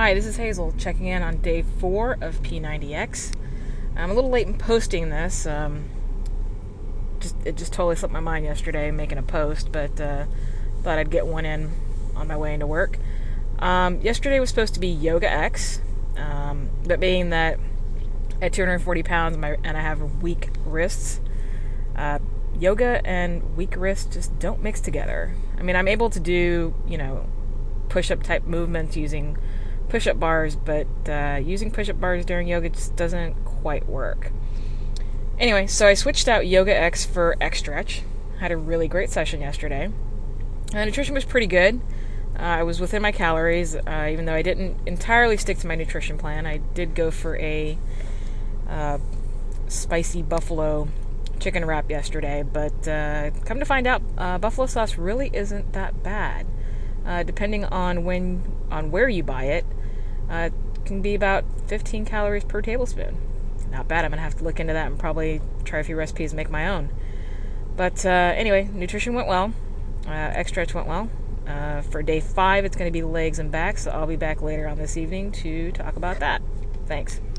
Hi, this is Hazel checking in on day 4 of P90X. I'm a little late in posting this. It just totally slipped my mind yesterday making a post, but thought I'd get one in on my way into work. Yesterday was supposed to be Yoga X, but being that at 240 pounds and I have weak wrists, yoga and weak wrists just don't mix together. I mean, I'm able to do, push-up type movements using push-up bars, but using push-up bars during yoga just doesn't quite work. Anyway, so I switched out Yoga X for X Stretch. Had a really great session yesterday. Nutrition was pretty good. I was within my calories, even though I didn't entirely stick to my nutrition plan. I did go for a spicy buffalo chicken wrap yesterday, but come to find out, buffalo sauce really isn't that bad. Depending on where you buy it, it can be about 15 calories per tablespoon. Not bad. I'm going to have to look into that and probably try a few recipes and make my own. But anyway, nutrition went well. X Stretch went well. For day 5, it's going to be legs and back, so I'll be back later on this evening to talk about that. Thanks.